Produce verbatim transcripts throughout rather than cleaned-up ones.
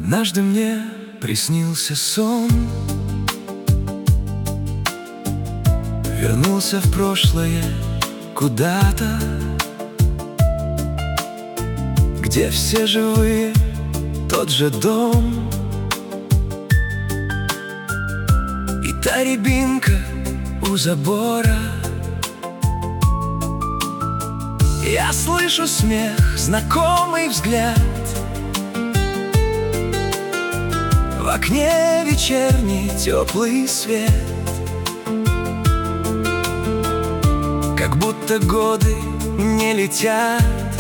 Однажды мне приснился сон. Вернулся в прошлое куда-то, где все живые, тот же дом. И та рябинка у забора. Я слышу смех, знакомый взгляд. В окне вечерний теплый свет. Как будто годы не летят,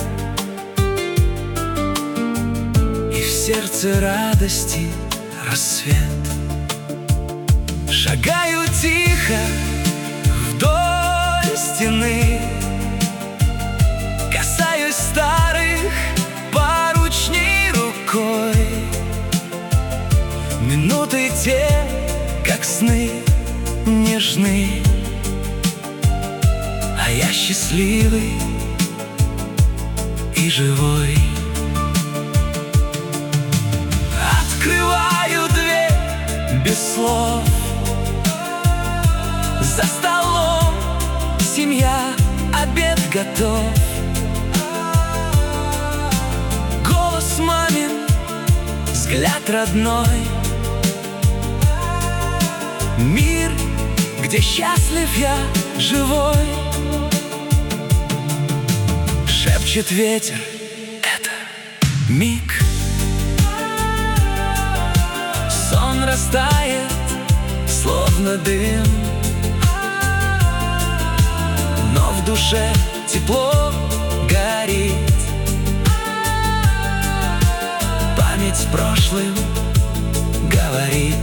и в сердце радости рассвет. Шагаю тихо вдоль стены, касаюсь старых поручней рукой. Минуты те, как сны, нежны, а я счастливый и живой. Открываю дверь без слов. За столом семья, обед готов. Голос мамин, взгляд родной. Мир, где счастлив я, живой. Шепчет ветер, это миг. Сон растает, словно дым, но в душе тепло горит. Память с прошлым говорит.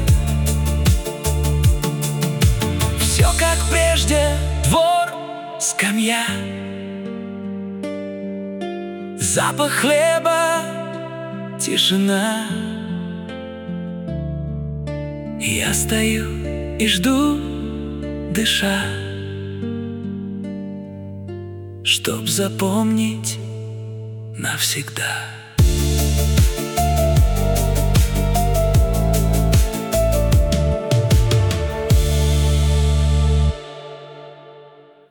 Все как прежде, двор, скамья, запах хлеба, тишина. Я стою и жду, дыша, чтоб запомнить навсегда.